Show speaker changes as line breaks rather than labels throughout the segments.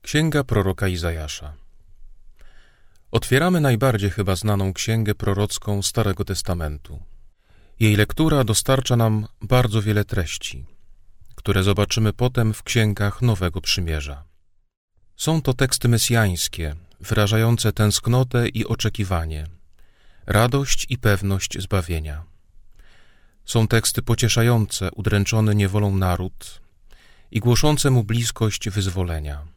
Księga proroka Izajasza. Otwieramy najbardziej chyba znaną księgę prorocką Starego Testamentu. Jej lektura dostarcza nam bardzo wiele treści, które zobaczymy potem w księgach Nowego Przymierza. Są to teksty mesjańskie, wyrażające tęsknotę i oczekiwanie, radość i pewność zbawienia. Są teksty pocieszające udręczony niewolą naród i głoszące mu bliskość wyzwolenia.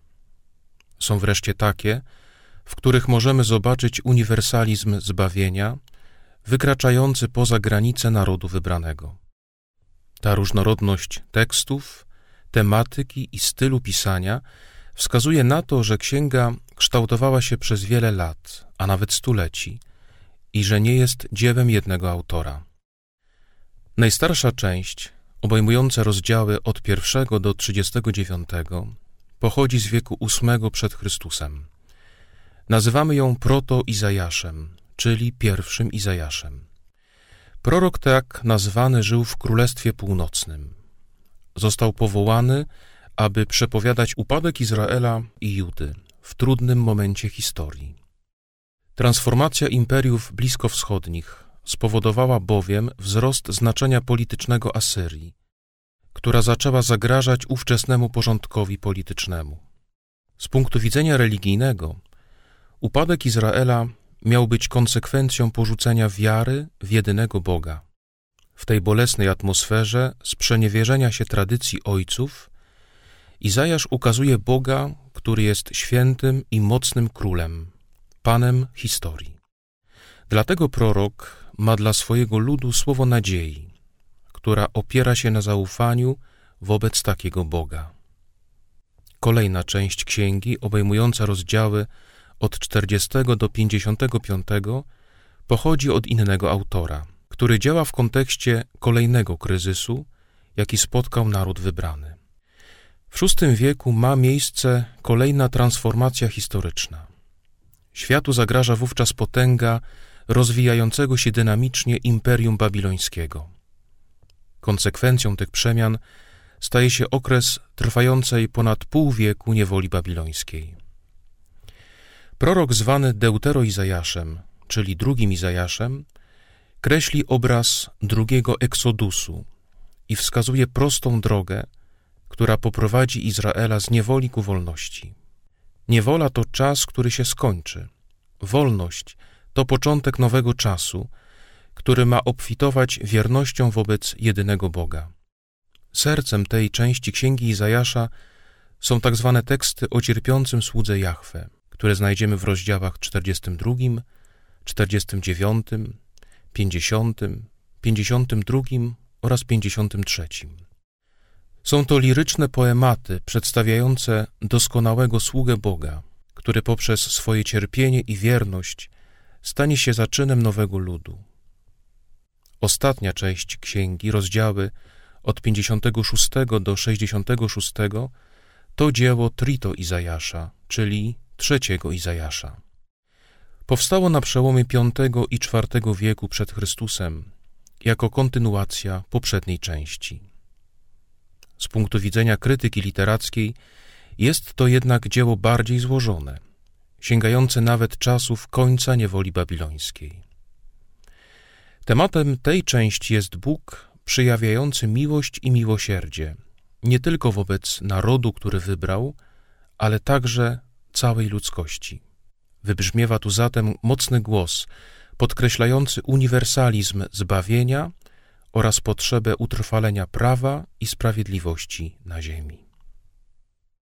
Są wreszcie takie, w których możemy zobaczyć uniwersalizm zbawienia, wykraczający poza granice narodu wybranego. Ta różnorodność tekstów, tematyki i stylu pisania wskazuje na to, że księga kształtowała się przez wiele lat, a nawet stuleci i że nie jest dziełem jednego autora. Najstarsza część, obejmująca rozdziały od 1 do 39, pochodzi z wieku VIII przed Chrystusem. Nazywamy ją proto-Izajaszem, czyli pierwszym Izajaszem. Prorok tak nazwany żył w Królestwie Północnym. Został powołany, aby przepowiadać upadek Izraela i Judy w trudnym momencie historii. Transformacja imperiów bliskowschodnich spowodowała bowiem wzrost znaczenia politycznego Asyrii, która zaczęła zagrażać ówczesnemu porządkowi politycznemu. Z punktu widzenia religijnego, upadek Izraela miał być konsekwencją porzucenia wiary w jedynego Boga. W tej bolesnej atmosferze sprzeniewierzenia się tradycji ojców, Izajasz ukazuje Boga, który jest świętym i mocnym królem, Panem historii. Dlatego prorok ma dla swojego ludu słowo nadziei, która opiera się na zaufaniu wobec takiego Boga. Kolejna część księgi, obejmująca rozdziały od 40 do 55, pochodzi od innego autora, który działa w kontekście kolejnego kryzysu, jaki spotkał naród wybrany. W VI wieku ma miejsce kolejna transformacja historyczna. Światu zagraża wówczas potęga rozwijającego się dynamicznie Imperium Babilońskiego. Konsekwencją tych przemian staje się okres trwającej ponad pół wieku niewoli babilońskiej. Prorok zwany Deutero-Izajaszem, czyli drugim Izajaszem, kreśli obraz drugiego eksodusu i wskazuje prostą drogę, która poprowadzi Izraela z niewoli ku wolności. Niewola to czas, który się skończy. Wolność to początek nowego czasu, który ma obfitować wiernością wobec jedynego Boga. Sercem tej części księgi Izajasza są tak zwane teksty o cierpiącym słudze Jahwe, które znajdziemy w rozdziałach 42, 49, 50, 52 oraz 53. Są to liryczne poematy przedstawiające doskonałego sługę Boga, który poprzez swoje cierpienie i wierność stanie się zaczynem nowego ludu. Ostatnia część księgi, rozdziały od 56 do 66, to dzieło Trito Izajasza, czyli trzeciego Izajasza. Powstało na przełomie V i IV wieku przed Chrystusem jako kontynuacja poprzedniej części. Z punktu widzenia krytyki literackiej jest to jednak dzieło bardziej złożone, sięgające nawet czasów końca niewoli babilońskiej. Tematem tej części jest Bóg przejawiający miłość i miłosierdzie, nie tylko wobec narodu, który wybrał, ale także całej ludzkości. Wybrzmiewa tu zatem mocny głos, podkreślający uniwersalizm zbawienia oraz potrzebę utrwalenia prawa i sprawiedliwości na ziemi.